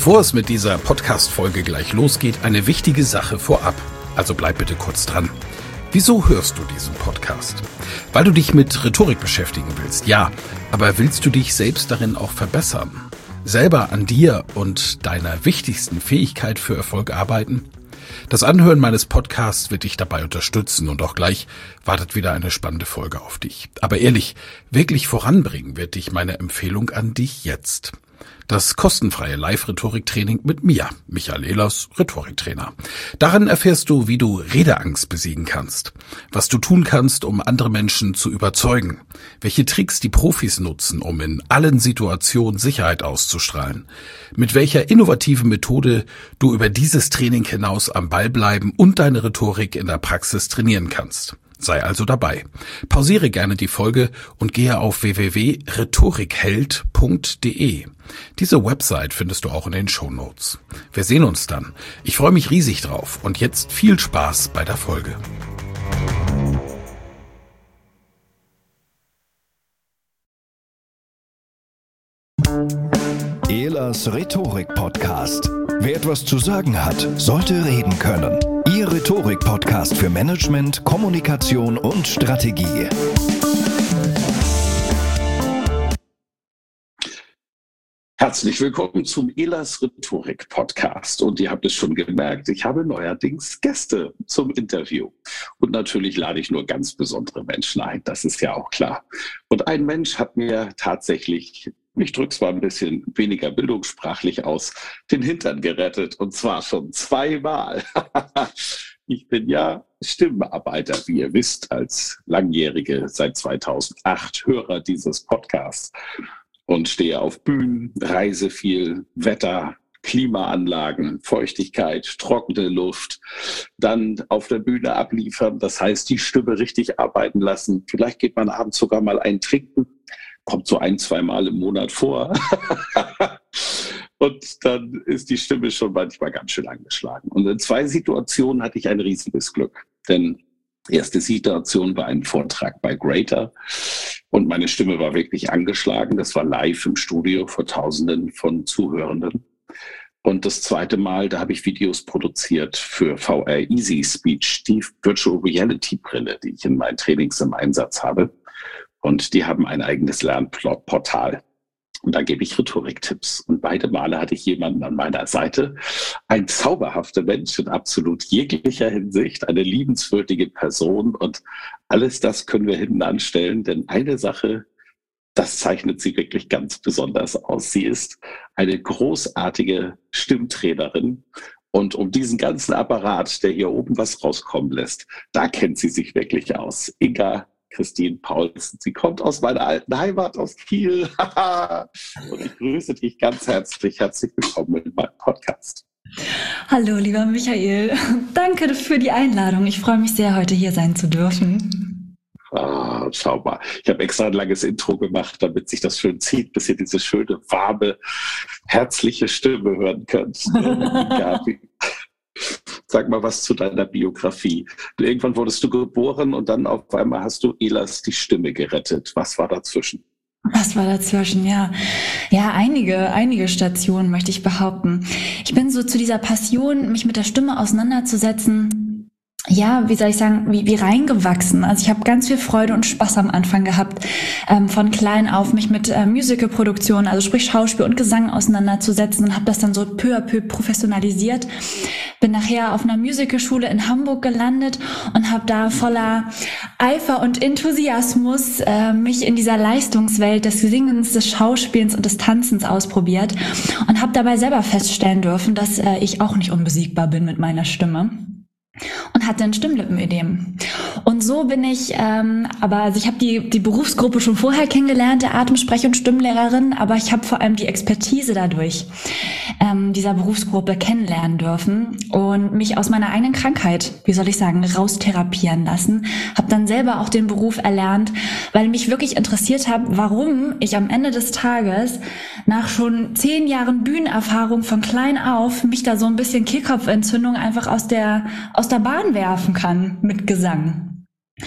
Bevor es mit dieser Podcast-Folge gleich losgeht, eine wichtige Sache vorab. Also bleib bitte kurz dran. Wieso hörst du diesen Podcast? Weil du dich mit Rhetorik beschäftigen willst, ja. Aber willst du dich selbst darin auch verbessern? Selber an dir und deiner wichtigsten Fähigkeit für Erfolg arbeiten? Das Anhören meines Podcasts wird dich dabei unterstützen und auch gleich wartet wieder eine spannende Folge auf dich. Aber ehrlich, wirklich voranbringen wird dich meine Empfehlung an dich jetzt. Das kostenfreie Live-Rhetorik-Training mit mir, Michael Ehlers, Rhetoriktrainer. Darin erfährst du, wie du Redeangst besiegen kannst, was du tun kannst, um andere Menschen zu überzeugen, welche Tricks die Profis nutzen, um in allen Situationen Sicherheit auszustrahlen, mit welcher innovativen Methode du über dieses Training hinaus am Ball bleiben und deine Rhetorik in der Praxis trainieren kannst. Sei also dabei. Pausiere gerne die Folge und gehe auf www.rhetorikheld.de. Diese Website findest du auch in den Shownotes. Wir sehen uns dann. Ich freue mich riesig drauf und jetzt viel Spaß bei der Folge. Ehlers Rhetorik-Podcast. Wer etwas zu sagen hat, sollte reden können. Ihr Rhetorik-Podcast für Management, Kommunikation und Strategie. Herzlich willkommen zum Ehlers Rhetorik-Podcast. Und ihr habt es schon gemerkt, ich habe neuerdings Gäste zum Interview. Und natürlich lade ich nur ganz besondere Menschen ein, das ist ja auch klar. Und ein Mensch hat mir tatsächlich, ich drücke es mal ein bisschen weniger bildungssprachlich aus, den Hintern gerettet. Und zwar schon zweimal. Ich bin ja Stimmenarbeiter, wie ihr wisst, als langjährige, seit 2008 Hörer dieses Podcasts. Und stehe auf Bühnen, reise viel, Wetter, Klimaanlagen, Feuchtigkeit, trockene Luft, dann auf der Bühne abliefern, das heißt die Stimme richtig arbeiten lassen. Vielleicht geht man abends sogar mal ein Trinken, kommt so 1-2 Mal im Monat vor. Und dann ist die Stimme schon manchmal ganz schön angeschlagen. Und in 2 Situationen hatte ich ein riesiges Glück, denn erste Situation war ein Vortrag bei Greater und meine Stimme war wirklich angeschlagen. Das war live im Studio vor Tausenden von Zuhörenden. Und das zweite Mal, da habe ich Videos produziert für VR Easy Speech, die Virtual Reality Brille, die ich in meinen Trainings im Einsatz habe. Und die haben ein eigenes Lernportal. Und da gebe ich Rhetoriktipps. Und beide Male hatte ich jemanden an meiner Seite, ein zauberhafter Mensch in absolut jeglicher Hinsicht, eine liebenswürdige Person. Und alles das können wir hinten anstellen, denn eine Sache, das zeichnet sie wirklich ganz besonders aus. Sie ist eine großartige Stimmtrainerin. Und um diesen ganzen Apparat, der hier oben was rauskommen lässt, da kennt sie sich wirklich aus. Inga Christine Paulsen. Sie kommt aus meiner alten Heimat, aus Kiel. Und ich grüße dich ganz herzlich. Herzlich willkommen in meinem Podcast. Hallo, lieber Michael. Danke für die Einladung. Ich freue mich sehr, heute hier sein zu dürfen. Schau mal. Ich habe extra ein langes Intro gemacht, damit sich das schön zieht, bis ihr diese schöne, warme, herzliche Stimme hören könnt. Gabi. Sag mal was zu deiner Biografie. Irgendwann wurdest du geboren und dann auf einmal hast du Ehlers die Stimme gerettet. Was war dazwischen? Was war dazwischen? Ja, einige Stationen möchte ich behaupten. Ich bin so zu dieser Passion, mich mit der Stimme auseinanderzusetzen, ja, wie soll ich sagen, wie reingewachsen. Also ich habe ganz viel Freude und Spaß am Anfang gehabt, von klein auf mich mit Musicalproduktion, also sprich Schauspiel und Gesang auseinanderzusetzen und habe das dann so peu à peu professionalisiert. Bin nachher auf einer Musicalschule in Hamburg gelandet und habe da voller Eifer und Enthusiasmus mich in dieser Leistungswelt des Singens, des Schauspielens und des Tanzens ausprobiert und habe dabei selber feststellen dürfen, dass ich auch nicht unbesiegbar bin mit meiner Stimme. Und hatte ein Stimmlippenödem. Und so bin ich, ich habe die Berufsgruppe schon vorher kennengelernt, der Atemsprech- und Stimmlehrerin, aber ich habe vor allem die Expertise dadurch dieser Berufsgruppe kennenlernen dürfen und mich aus meiner eigenen Krankheit, wie soll ich sagen, raustherapieren lassen. Habe dann selber auch den Beruf erlernt, weil mich wirklich interessiert hat, warum ich am Ende des Tages nach schon 10 Jahren Bühnenerfahrung von klein auf mich da so ein bisschen Kehlkopfentzündung einfach aus der Bahn werfen kann mit Gesang.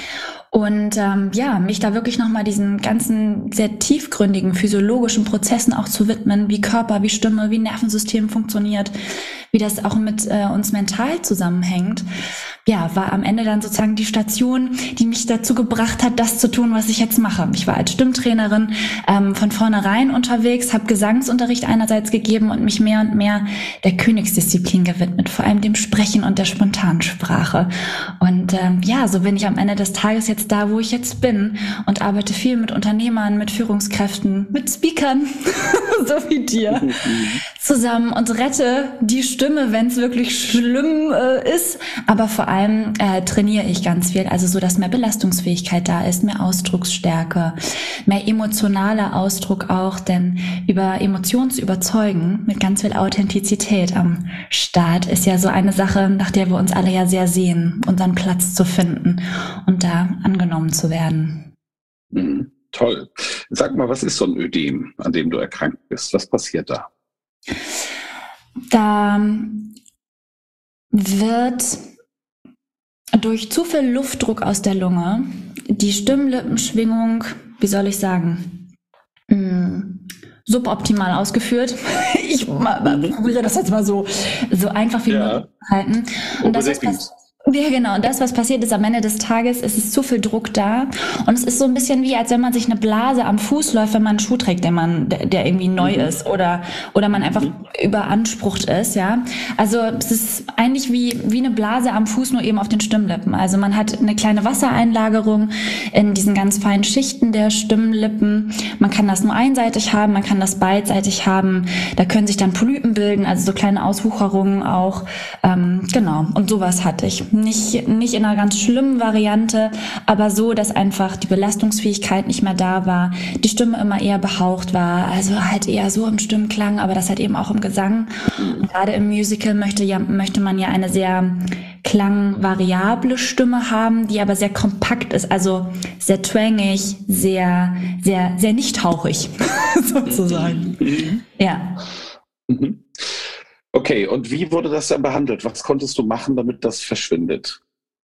Und mich da wirklich nochmal diesen ganzen sehr tiefgründigen physiologischen Prozessen auch zu widmen, wie Körper, wie Stimme, wie Nervensystem funktioniert, wie das auch mit uns mental zusammenhängt, war am Ende dann sozusagen die Station, die mich dazu gebracht hat, das zu tun, was ich jetzt mache. Ich war als Stimmtrainerin von vornherein unterwegs, habe Gesangsunterricht einerseits gegeben und mich mehr und mehr der Königsdisziplin gewidmet, vor allem dem Sprechen und der Spontansprache. Und so bin ich am Ende des Tages jetzt da, wo ich jetzt bin und arbeite viel mit Unternehmern, mit Führungskräften, mit Speakern, so wie dir, zusammen und rette die Stimme, wenn es wirklich schlimm ist. Aber vor allem trainiere ich ganz viel, also so, dass mehr Belastungsfähigkeit da ist, mehr Ausdrucksstärke, mehr emotionaler Ausdruck auch, denn über Emotionen zu überzeugen mit ganz viel Authentizität am Start ist ja so eine Sache, nach der wir uns alle ja sehr sehen, unseren Platz zu finden und da angenommen zu werden. Toll. Sag mal, was ist so ein Ödem, an dem du erkrankt bist? Was passiert da? Da wird durch zu viel Luftdruck aus der Lunge die Stimmlippenschwingung, wie soll ich sagen, suboptimal ausgeführt. Ich probiere das jetzt mal so einfach wie möglich zu halten. Und das ist genau. Und das, was passiert ist am Ende des Tages, ist es zu viel Druck da. Und es ist so ein bisschen wie, als wenn man sich eine Blase am Fuß läuft, wenn man einen Schuh trägt, der irgendwie neu ist oder man einfach überansprucht ist, ja. Also es ist eigentlich wie eine Blase am Fuß, nur eben auf den Stimmlippen. Also man hat eine kleine Wassereinlagerung in diesen ganz feinen Schichten der Stimmlippen. Man kann das nur einseitig haben, man kann das beidseitig haben. Da können sich dann Polypen bilden, also so kleine Auswucherungen auch. Genau. Und sowas hatte ich. Nicht in einer ganz schlimmen Variante, aber so, dass einfach die Belastungsfähigkeit nicht mehr da war, die Stimme immer eher behaucht war, also halt eher so im Stimmklang, aber das halt eben auch im Gesang. Und gerade im Musical möchte man ja eine sehr klangvariable Stimme haben, die aber sehr kompakt ist, also sehr twangig, sehr, sehr, sehr nicht hauchig, sozusagen. Ja. Okay, und wie wurde das dann behandelt? Was konntest du machen, damit das verschwindet?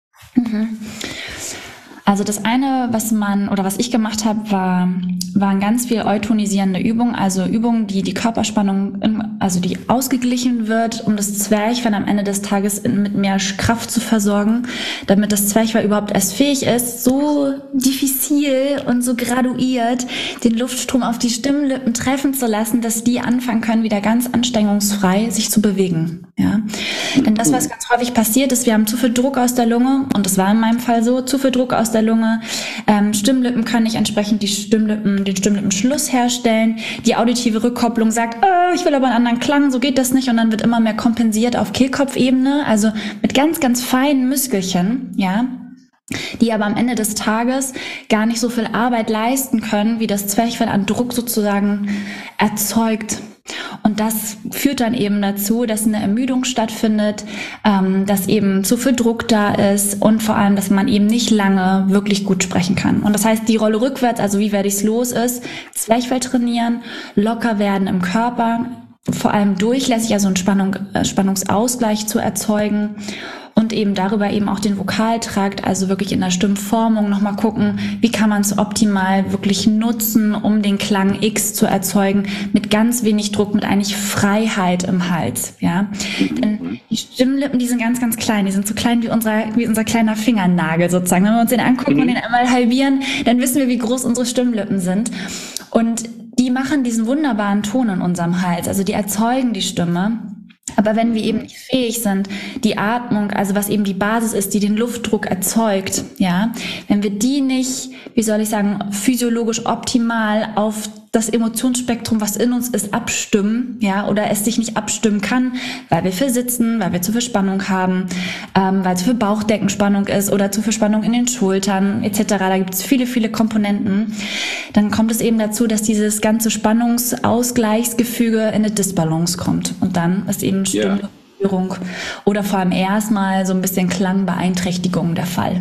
Also das eine, was ich gemacht habe, waren ganz viel eutonisierende Übungen, also Übungen, die Körperspannung, also die ausgeglichen wird, um das Zwerchfell am Ende des Tages mit mehr Kraft zu versorgen, damit das Zwerchfell überhaupt erst fähig ist, so diffizil und so graduiert den Luftstrom auf die Stimmlippen treffen zu lassen, dass die anfangen können, wieder ganz anstrengungsfrei sich zu bewegen. Ja? Denn das, was ganz häufig passiert ist, wir haben zu viel Druck aus der Lunge, und das war in meinem Fall so, zu viel Druck aus der Lunge. Stimmlippen können nicht entsprechend den Stimmlippenschluss herstellen. Die auditive Rückkopplung sagt, ich will aber einen anderen Klang, so geht das nicht. Und dann wird immer mehr kompensiert auf Kehlkopfebene, also mit ganz, ganz feinen Muskelchen, ja, die aber am Ende des Tages gar nicht so viel Arbeit leisten können, wie das Zwerchfell an Druck sozusagen erzeugt. Und das führt dann eben dazu, dass eine Ermüdung stattfindet, dass eben zu viel Druck da ist und vor allem, dass man eben nicht lange wirklich gut sprechen kann. Und das heißt, die Rolle rückwärts, also wie werde ich es los, ist Zwerchfell trainieren, locker werden im Körper, vor allem durchlässig, also einen Spannungsausgleich zu erzeugen. Und eben darüber eben auch den Vokaltrakt, also wirklich in der Stimmformung nochmal gucken, wie kann man es optimal wirklich nutzen, um den Klang X zu erzeugen, mit ganz wenig Druck, mit eigentlich Freiheit im Hals, ja. Denn die Stimmlippen, die sind ganz, ganz klein, die sind so klein wie unser kleiner Fingernagel sozusagen. Wenn wir uns den angucken und den einmal halbieren, dann wissen wir, wie groß unsere Stimmlippen sind. Und die machen diesen wunderbaren Ton in unserem Hals, also die erzeugen die Stimme. Aber wenn wir eben nicht fähig sind, die Atmung, also was eben die Basis ist, die den Luftdruck erzeugt, ja, wenn wir die nicht, wie soll ich sagen, physiologisch optimal auf das Emotionsspektrum, was in uns ist, abstimmen, ja, oder es sich nicht abstimmen kann, weil wir viel sitzen, weil wir zu viel Spannung haben, weil zu viel Bauchdeckenspannung ist oder zu viel Spannung in den Schultern etc. Da gibt es viele, viele Komponenten. Dann kommt es eben dazu, dass dieses ganze Spannungsausgleichsgefüge in eine Disbalance kommt. Und dann ist eben Stimmstörung oder vor allem erstmal so ein bisschen Klangbeeinträchtigung der Fall.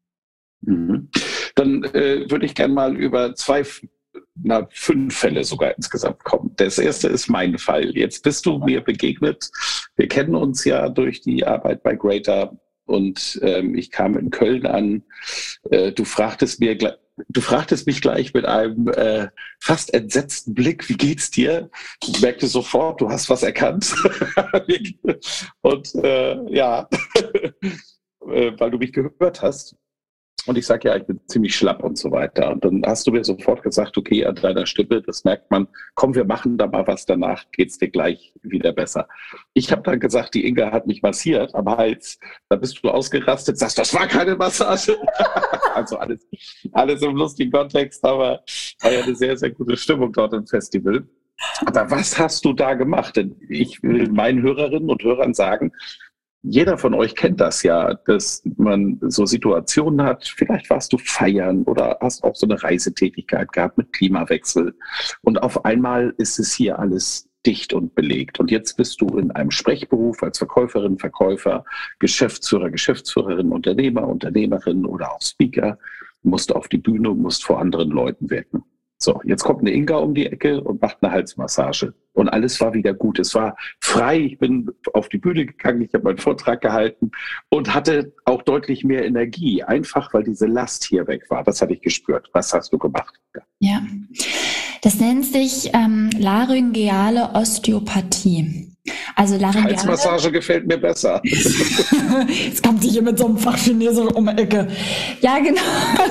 Dann würde ich gerne mal über 5 Fälle sogar insgesamt kommen. Das erste ist mein Fall. Jetzt bist du mir begegnet. Wir kennen uns ja durch die Arbeit bei Greater und ich kam in Köln an. Du fragtest mich gleich mit einem fast entsetzten Blick, wie geht's dir? Ich merkte sofort, du hast was erkannt. Und weil du mich gehört hast. Und ich sage, ja, ich bin ziemlich schlapp und so weiter. Und dann hast du mir sofort gesagt, okay, an deiner Stimme, das merkt man, komm, wir machen da mal was, danach geht's dir gleich wieder besser. Ich habe dann gesagt, die Inga hat mich massiert am Hals. Da bist du ausgerastet, sagst, das war keine Massage. Also alles im lustigen Kontext, aber war ja eine sehr, sehr gute Stimmung dort im Festival. Aber was hast du da gemacht? Denn ich will meinen Hörerinnen und Hörern sagen, jeder von euch kennt das ja, dass man so Situationen hat, vielleicht warst du feiern oder hast auch so eine Reisetätigkeit gehabt mit Klimawechsel und auf einmal ist es hier alles dicht und belegt. Und jetzt bist du in einem Sprechberuf als Verkäuferin, Verkäufer, Geschäftsführer, Geschäftsführerin, Unternehmer, Unternehmerin oder auch Speaker, musst auf die Bühne, musst vor anderen Leuten wirken. So, jetzt kommt eine Inga um die Ecke und macht eine Halsmassage. Und alles war wieder gut. Es war frei. Ich bin auf die Bühne gegangen, ich habe meinen Vortrag gehalten und hatte auch deutlich mehr Energie. Einfach, weil diese Last hier weg war. Das hatte ich gespürt. Was hast du gemacht? Ja, das nennt sich laryngeale Osteopathie. Also laryngeale... Halsmassage gefällt mir besser. Jetzt kommt sie hier mit so einem Fachchinesisch um die Ecke. Ja, genau.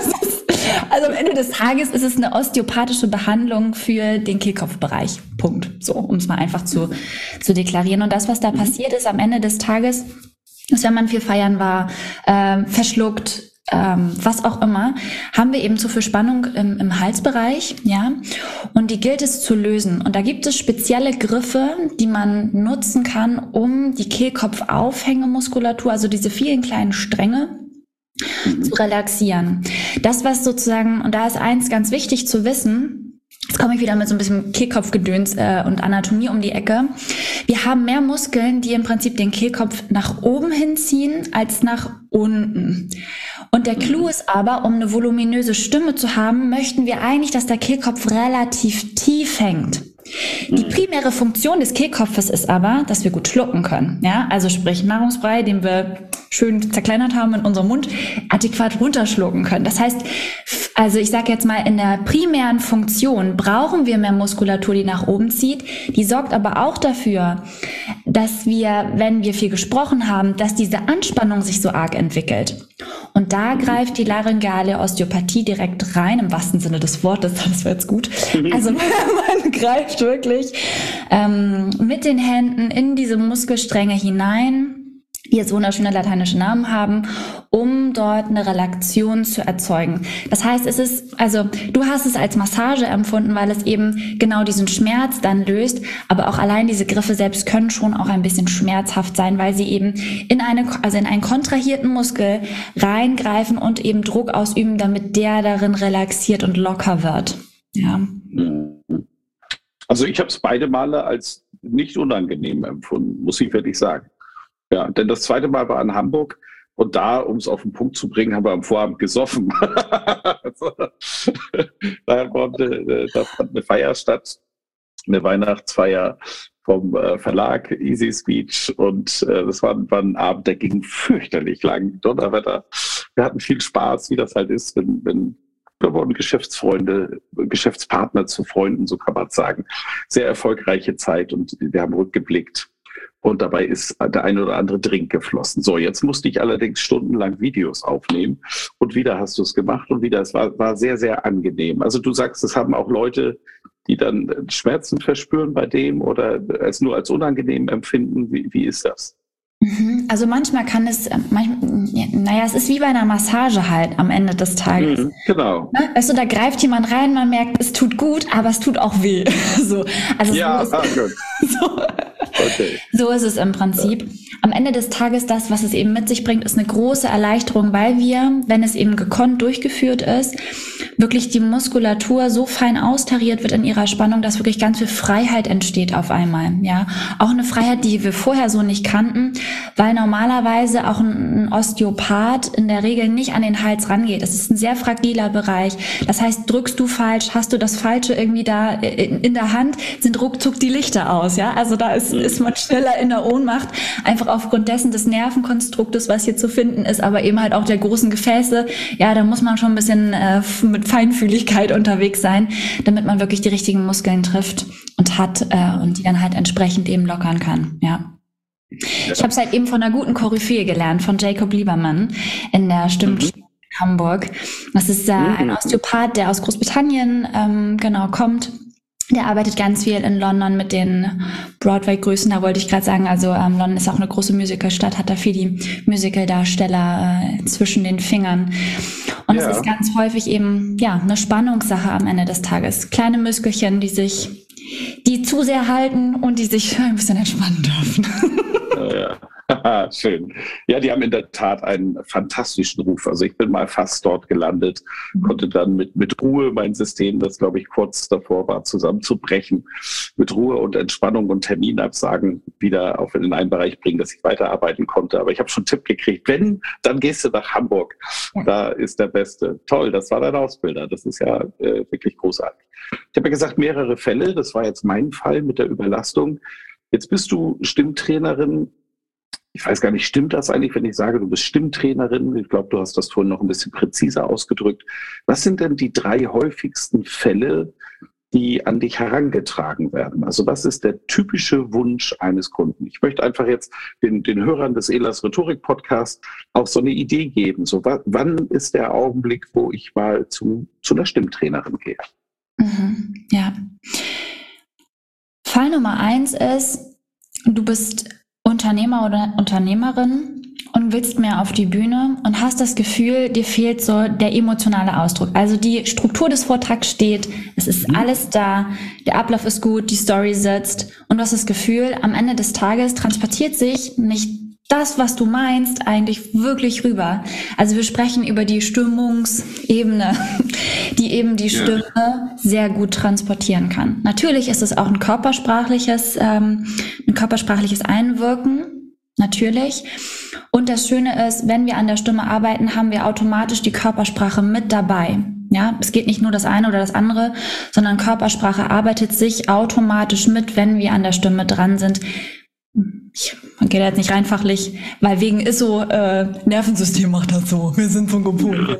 Also am Ende des Tages ist es eine osteopathische Behandlung für den Kehlkopfbereich. Punkt. So, um es mal einfach zu deklarieren. Und das, was da passiert ist am Ende des Tages, ist, wenn man viel feiern war, verschluckt, was auch immer, haben wir eben zu viel Spannung im Halsbereich, ja. Und die gilt es zu lösen. Und da gibt es spezielle Griffe, die man nutzen kann, um die Kehlkopfaufhängemuskulatur, also diese vielen kleinen Stränge, zu relaxieren. Das, was sozusagen, und da ist eins ganz wichtig zu wissen, jetzt komme ich wieder mit so ein bisschen Kehlkopfgedöns und Anatomie um die Ecke. Wir haben mehr Muskeln, die im Prinzip den Kehlkopf nach oben hinziehen, als nach unten. Und der Clou ist aber, um eine voluminöse Stimme zu haben, möchten wir eigentlich, dass der Kehlkopf relativ tief hängt. Die primäre Funktion des Kehlkopfes ist aber, dass wir gut schlucken können. Ja, also sprich Nahrungsbrei, den wir schön zerkleinert haben in unserem Mund, adäquat runterschlucken können. Das heißt, also ich sage jetzt mal, in der primären Funktion brauchen wir mehr Muskulatur, die nach oben zieht. Die sorgt aber auch dafür, dass wir, wenn wir viel gesprochen haben, dass diese Anspannung sich so arg entwickelt. Und da greift die laryngeale Osteopathie direkt rein, im wahrsten Sinne des Wortes, das war jetzt gut. Also man greift wirklich mit den Händen in diese Muskelstränge hinein, die jetzt wunderschöne lateinische Namen haben, um dort eine Relaktion zu erzeugen. Das heißt, es ist, also du hast es als Massage empfunden, weil es eben genau diesen Schmerz dann löst, aber auch allein diese Griffe selbst können schon auch ein bisschen schmerzhaft sein, weil sie eben in einen kontrahierten Muskel reingreifen und eben Druck ausüben, damit der darin relaxiert und locker wird. Ja. Also ich habe es beide Male als nicht unangenehm empfunden, muss ich wirklich sagen. Ja, denn das zweite Mal war in Hamburg und da, um es auf den Punkt zu bringen, haben wir am Vorabend gesoffen. Da fand eine Feier statt, eine Weihnachtsfeier vom Verlag Easy Speech und das war ein Abend, der ging fürchterlich lang, Donnerwetter. Wir hatten viel Spaß, wie das halt ist, wenn wir wurden Geschäftsfreunde, Geschäftspartner zu Freunden, so kann man sagen. Sehr erfolgreiche Zeit und wir haben rückgeblickt. Und dabei ist der eine oder andere Drink geflossen. So, jetzt musste ich allerdings stundenlang Videos aufnehmen. Und wieder hast du es gemacht und wieder, es war sehr, sehr angenehm. Also du sagst, es haben auch Leute, die dann Schmerzen verspüren bei dem oder es nur als unangenehm empfinden. Wie ist das? Also manchmal kann es, es ist wie bei einer Massage halt am Ende des Tages. Genau. Weißt du, da greift jemand rein, man merkt, es tut gut, aber es tut auch weh. So, also ja, gut. Okay. So ist es im Prinzip. Am Ende des Tages, das, was es eben mit sich bringt, ist eine große Erleichterung, weil wir, wenn es eben gekonnt durchgeführt ist, wirklich die Muskulatur so fein austariert wird in ihrer Spannung, dass wirklich ganz viel Freiheit entsteht auf einmal. Ja, auch eine Freiheit, die wir vorher so nicht kannten, weil normalerweise auch ein Osteopath in der Regel nicht an den Hals rangeht. Das ist ein sehr fragiler Bereich. Das heißt, drückst du falsch, hast du das Falsche irgendwie da in der Hand, sind ruckzuck die Lichter aus. Ja, also da ist man schneller in der Ohnmacht, einfach aufgrund dessen des Nervenkonstruktes, was hier zu finden ist, aber eben halt auch der großen Gefäße, ja, da muss man schon ein bisschen mit Feinfühligkeit unterwegs sein, damit man wirklich die richtigen Muskeln trifft und hat und die dann halt entsprechend eben lockern kann, ja. Ich habe es halt eben von einer guten Koryphäe gelernt, von Jacob Lieberman in der Stimmschule in Hamburg. Das ist ein Osteopath, der aus Großbritannien kommt. Der arbeitet ganz viel in London mit den Broadway-Größen, da wollte ich gerade sagen, also London ist auch eine große Musicalstadt, hat da viel die Musical-Darsteller zwischen den Fingern. Und es ist ganz häufig eben eine Spannungssache am Ende des Tages. Kleine Muskelchen, die zu sehr halten und die sich ein bisschen entspannen dürfen. Ja, schön. Ja, die haben in der Tat einen fantastischen Ruf. Also ich bin mal fast dort gelandet, konnte dann mit Ruhe mein System, das glaube ich kurz davor war, zusammenzubrechen, mit Ruhe und Entspannung und Terminabsagen wieder auf in den einen Bereich bringen, dass ich weiterarbeiten konnte. Aber ich habe schon einen Tipp gekriegt, wenn, dann gehst du nach Hamburg. Da ist der Beste. Toll, das war dein Ausbilder. Das ist ja wirklich großartig. Ich habe ja gesagt, mehrere Fälle. Das war jetzt mein Fall mit der Überlastung. Jetzt bist du Stimmtrainerin. Ich weiß gar nicht, stimmt das eigentlich, wenn ich sage, du bist Stimmtrainerin? Ich glaube, du hast das vorhin noch ein bisschen präziser ausgedrückt. Was sind denn die 3 häufigsten Fälle, die an dich herangetragen werden? Also was ist der typische Wunsch eines Kunden? Ich möchte einfach jetzt den Hörern des ELAS Rhetorik Podcast auch so eine Idee geben. So, wann ist der Augenblick, wo ich mal zu einer Stimmtrainerin gehe? Ja. Fall Nummer 1 ist, du bist Unternehmer oder Unternehmerin und willst mehr auf die Bühne und hast das Gefühl, dir fehlt so der emotionale Ausdruck. Also die Struktur des Vortrags steht, es ist alles da, der Ablauf ist gut, die Story sitzt und du hast das Gefühl, am Ende des Tages transportiert sich nicht das, was du meinst, eigentlich wirklich rüber. Also wir sprechen über die Stimmungsebene, die eben die Stimme sehr gut transportieren kann. Natürlich ist es auch ein körpersprachliches Einwirken, natürlich. Und das Schöne ist, wenn wir an der Stimme arbeiten, haben wir automatisch die Körpersprache mit dabei. Ja, es geht nicht nur das eine oder das andere, sondern Körpersprache arbeitet sich automatisch mit, wenn wir an der Stimme dran sind. Man geht jetzt nicht rein fachlich, weil wegen ist so, Nervensystem macht das so. Wir sind von Geburt.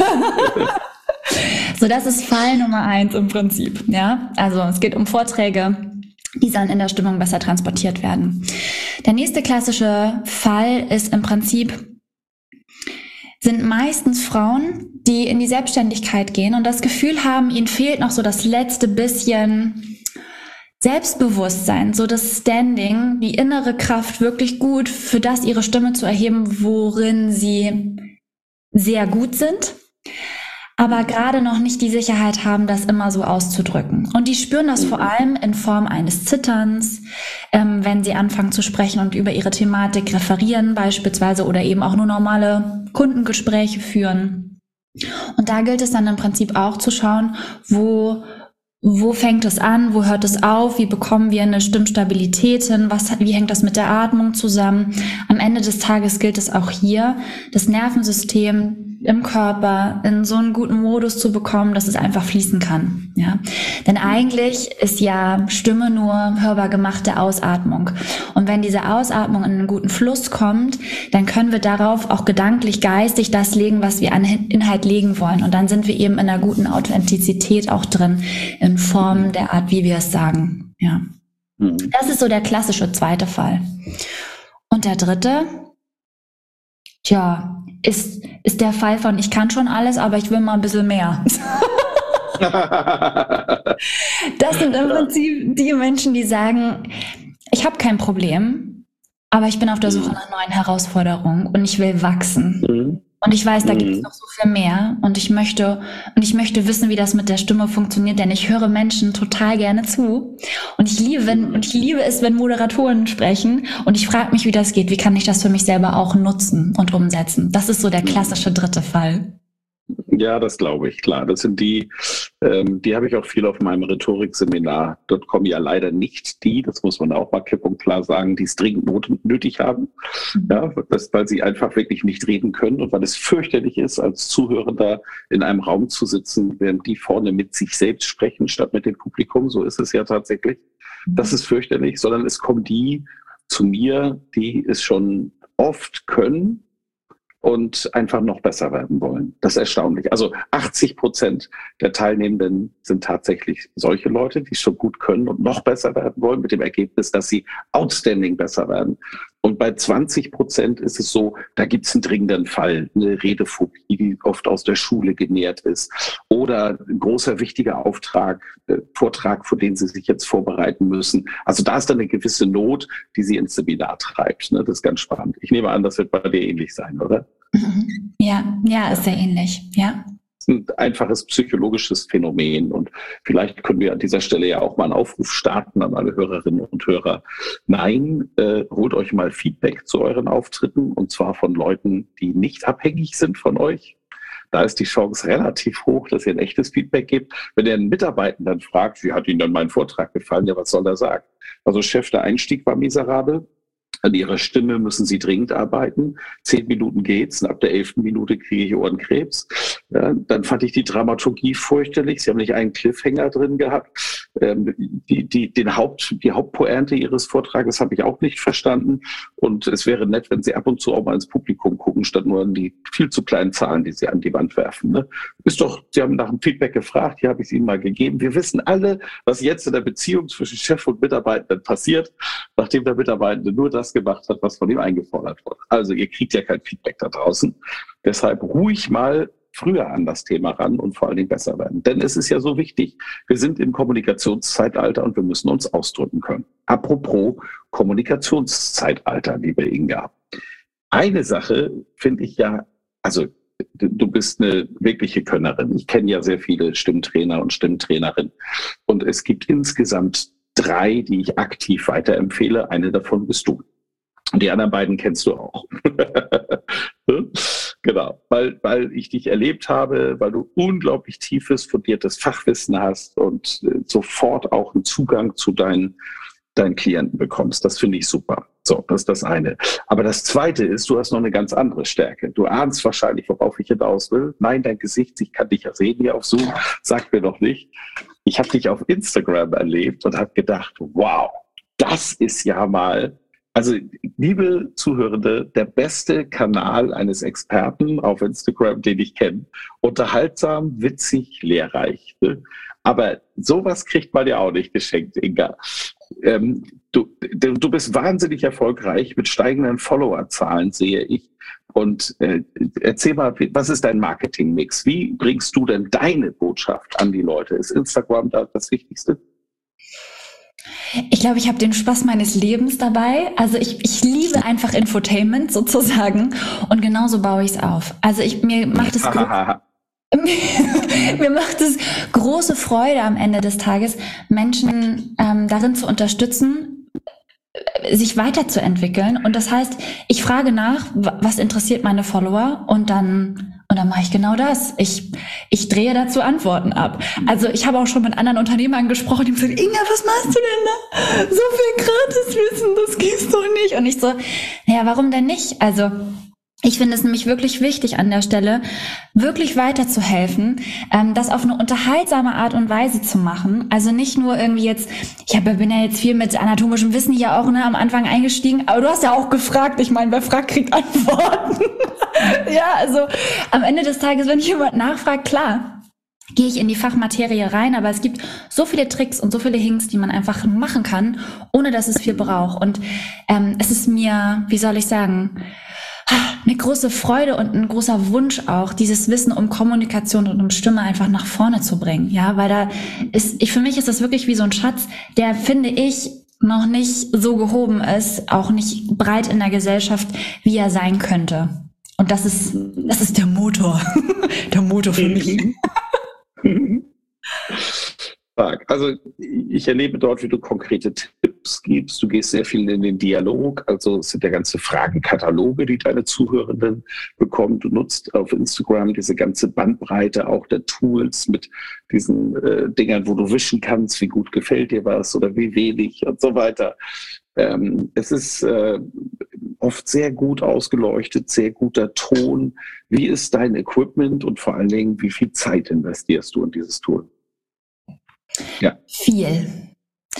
So, das ist Fall Nummer 1 im Prinzip. Ja, also es geht um Vorträge, die sollen in der Stimmung besser transportiert werden. Der nächste klassische Fall ist im Prinzip, sind meistens Frauen, die in die Selbstständigkeit gehen und das Gefühl haben, ihnen fehlt noch so das letzte bisschen Selbstbewusstsein, so das Standing, die innere Kraft wirklich gut für das ihre Stimme zu erheben, worin sie sehr gut sind, aber gerade noch nicht die Sicherheit haben, das immer so auszudrücken. Und die spüren das vor allem in Form eines Zitterns, wenn sie anfangen zu sprechen und über ihre Thematik referieren beispielsweise oder eben auch nur normale Kundengespräche führen. Und da gilt es dann im Prinzip auch zu schauen, wo fängt es an, wo hört es auf, wie bekommen wir eine Stimmstabilität hin, wie hängt das mit der Atmung zusammen. Am Ende des Tages gilt es auch hier, das Nervensystem im Körper in so einen guten Modus zu bekommen, dass es einfach fließen kann. Ja? Denn eigentlich ist ja Stimme nur hörbar gemachte Ausatmung. Und wenn diese Ausatmung in einen guten Fluss kommt, dann können wir darauf auch gedanklich, geistig das legen, was wir an Inhalt legen wollen. Und dann sind wir eben in einer guten Authentizität auch drin, in Form der Art, wie wir es sagen. Ja. Das ist so der klassische zweite Fall. Und der dritte, ist der Fall von, ich kann schon alles, aber ich will mal ein bisschen mehr. Das sind im Prinzip die Menschen, die sagen, ich habe kein Problem, aber ich bin auf der Suche nach neuen Herausforderungen und ich will wachsen. Und ich weiß, da gibt es noch so viel mehr und ich möchte wissen, wie das mit der Stimme funktioniert, denn ich höre Menschen total gerne zu und ich liebe es, wenn Moderatoren sprechen und ich frage mich, wie das geht, wie kann ich das für mich selber auch nutzen und umsetzen. Das ist so der klassische dritte Fall. Ja, das glaube ich, klar. Das sind die habe ich auch viel auf meinem Rhetorikseminar. Dort kommen ja leider nicht das muss man auch mal klipp und klar sagen, die es dringend nötig haben, ja, weil sie einfach wirklich nicht reden können und weil es fürchterlich ist, als Zuhörender in einem Raum zu sitzen, während die vorne mit sich selbst sprechen, statt mit dem Publikum. So ist es ja tatsächlich. Das ist fürchterlich, sondern es kommen die zu mir, die es schon oft können und einfach noch besser werden wollen. Das ist erstaunlich. Also 80% der Teilnehmenden sind tatsächlich solche Leute, die es schon gut können und noch besser werden wollen, mit dem Ergebnis, dass sie outstanding besser werden. Und bei 20% ist es so, da gibt es einen dringenden Fall, eine Redephobie, die oft aus der Schule genährt ist, oder ein großer, wichtiger Vortrag, für den sie sich jetzt vorbereiten müssen. Also da ist dann eine gewisse Not, die sie ins Seminar treibt. Das ist ganz spannend. Ich nehme an, das wird bei dir ähnlich sein, oder? Ja, ist sehr ähnlich, ja. Das ist ein einfaches psychologisches Phänomen und vielleicht können wir an dieser Stelle ja auch mal einen Aufruf starten an alle Hörerinnen und Hörer. Nein, holt euch mal Feedback zu euren Auftritten und zwar von Leuten, die nicht abhängig sind von euch. Da ist die Chance relativ hoch, dass ihr ein echtes Feedback gebt. Wenn ihr einen Mitarbeitenden fragt, wie hat Ihnen denn mein Vortrag gefallen? Ja, was soll er sagen? Also Chef, der Einstieg war miserabel. An Ihrer Stimme müssen Sie dringend arbeiten. 10 Minuten geht's und ab der 11. Minute kriege ich Ohrenkrebs. Ja, dann fand ich die Dramaturgie fürchterlich. Sie haben nicht einen Cliffhanger drin gehabt. Die Hauptpointe Ihres Vortrages habe ich auch nicht verstanden. Und es wäre nett, wenn Sie ab und zu auch mal ins Publikum gucken, statt nur an die viel zu kleinen Zahlen, die Sie an die Wand werfen. Ne? Sie haben nach dem Feedback gefragt, hier habe ich es Ihnen mal gegeben. Wir wissen alle, was jetzt in der Beziehung zwischen Chef und Mitarbeitenden passiert, nachdem der Mitarbeitende nur das gemacht hat, was von ihm eingefordert wurde. Also ihr kriegt ja kein Feedback da draußen. Deshalb ruhig mal früher an das Thema ran und vor allen Dingen besser werden. Denn es ist ja so wichtig. Wir sind im Kommunikationszeitalter und wir müssen uns ausdrücken können. Apropos Kommunikationszeitalter, liebe Inga. Eine Sache finde ich ja, also du bist eine wirkliche Könnerin. Ich kenne ja sehr viele Stimmtrainer und Stimmtrainerinnen. Und es gibt insgesamt 3, die ich aktiv weiterempfehle. Eine davon bist du. Und die anderen beiden kennst du auch. Genau, weil ich dich erlebt habe, weil du unglaublich tiefes, fundiertes Fachwissen hast und sofort auch einen Zugang zu deinen Klienten bekommst. Das finde ich super. So, das ist das eine. Aber das zweite ist, du hast noch eine ganz andere Stärke. Du ahnst wahrscheinlich, worauf ich hinaus will. Nein, dein Gesicht, ich kann dich ja sehen hier auf Zoom, sag mir doch nicht. Ich habe dich auf Instagram erlebt und habe gedacht, wow, das ist ja mal, also liebe Zuhörende, der beste Kanal eines Experten auf Instagram, den ich kenne. Unterhaltsam, witzig, lehrreich. Ne? Aber sowas kriegt man ja auch nicht geschenkt, Inga. Du bist wahnsinnig erfolgreich mit steigenden Followerzahlen, sehe ich. Und erzähl mal, was ist dein Marketingmix? Wie bringst du denn deine Botschaft an die Leute? Ist Instagram da das Wichtigste? Ich glaube, ich habe den Spaß meines Lebens dabei. Also ich liebe einfach Infotainment sozusagen und genauso baue ich es auf. Also mir macht es große Freude am Ende des Tages, Menschen darin zu unterstützen, sich weiterzuentwickeln. Und das heißt, ich frage nach, was interessiert meine Follower und dann mache ich genau das. Ich drehe dazu Antworten ab. Also ich habe auch schon mit anderen Unternehmern gesprochen, die haben gesagt, Inga, was machst du denn da? So viel Gratiswissen, das gibt's doch nicht. Und ich so, naja, warum denn nicht? Also ich finde es nämlich wirklich wichtig an der Stelle, wirklich weiterzuhelfen, das auf eine unterhaltsame Art und Weise zu machen. Also nicht nur irgendwie jetzt, bin ja jetzt viel mit anatomischem Wissen hier auch am Anfang eingestiegen, aber du hast ja auch gefragt, ich meine, wer fragt, kriegt Antworten. Ja, also am Ende des Tages, wenn jemand nachfragt, klar, gehe ich in die Fachmaterie rein, aber es gibt so viele Tricks und so viele Hints, die man einfach machen kann, ohne dass es viel braucht. Und es ist mir, wie soll ich sagen, eine große Freude und ein großer Wunsch auch, dieses Wissen um Kommunikation und um Stimme einfach nach vorne zu bringen. Ja, weil für mich ist das wirklich wie so ein Schatz, der, finde ich, noch nicht so gehoben ist, auch nicht breit in der Gesellschaft, wie er sein könnte. Und das ist der Motor. Der Motor für mich. Also ich erlebe dort, wie du konkrete Tipps gibst. Du gehst sehr viel in den Dialog. Also es sind ja ganze Fragenkataloge, die deine Zuhörenden bekommen. Du nutzt auf Instagram diese ganze Bandbreite auch der Tools mit diesen Dingern, wo du wischen kannst, wie gut gefällt dir was oder wie wenig und so weiter. Es ist oft sehr gut ausgeleuchtet, sehr guter Ton. Wie ist dein Equipment und vor allen Dingen, wie viel Zeit investierst du in dieses Tool? Ja. Viel.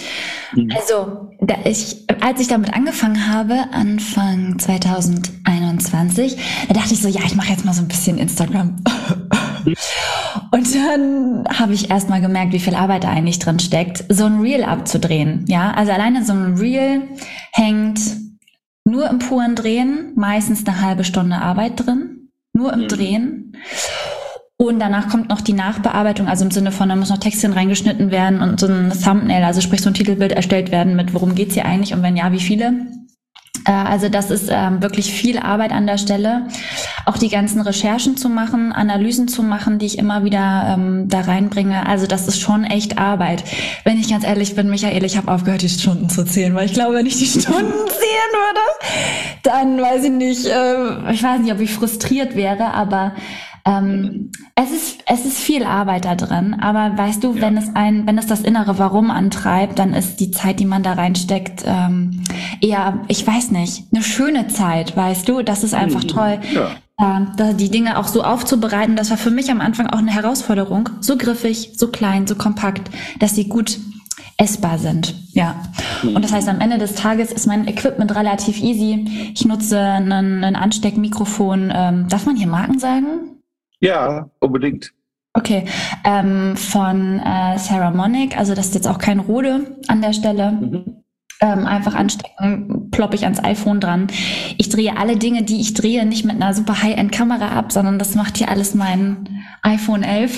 Also, als ich damit angefangen habe, Anfang 2021, da dachte ich so, ja, ich mache jetzt mal so ein bisschen Instagram. Und dann habe ich erst mal gemerkt, wie viel Arbeit da eigentlich drin steckt, so ein Reel abzudrehen. Ja, also alleine so ein Reel hängt nur im puren Drehen, meistens eine halbe Stunde Arbeit drin, nur im Drehen. Und danach kommt noch die Nachbearbeitung, also im Sinne von, da muss noch Textchen reingeschnitten werden und so ein Thumbnail, also sprich so ein Titelbild erstellt werden mit, worum geht's hier eigentlich und wenn ja, wie viele. Also das ist wirklich viel Arbeit an der Stelle. Auch die ganzen Recherchen zu machen, Analysen zu machen, die ich immer wieder da reinbringe. Also das ist schon echt Arbeit. Wenn ich ganz ehrlich bin, Michael, ich habe aufgehört, die Stunden zu zählen, weil ich glaube, wenn ich die Stunden zählen würde, dann weiß ich nicht, ich weiß nicht, ob ich frustriert wäre, aber es ist viel Arbeit da drin, aber weißt du, wenn es das innere Warum antreibt, dann ist die Zeit, die man da reinsteckt, eher, ich weiß nicht, eine schöne Zeit, weißt du, das ist einfach toll. Die Dinge auch so aufzubereiten, das war für mich am Anfang auch eine Herausforderung, so griffig, so klein, so kompakt, dass sie gut essbar sind, ja. Und das heißt, am Ende des Tages ist mein Equipment relativ easy. Ich nutze ein Ansteckmikrofon. Darf man hier Marken sagen? Ja, unbedingt. Okay, von Saramonic, also das ist jetzt auch kein Rode an der Stelle. Einfach anstecken, ploppe ich ans iPhone dran. Ich drehe alle Dinge, die ich drehe, nicht mit einer super High-End-Kamera ab, sondern das macht hier alles mein iPhone 11.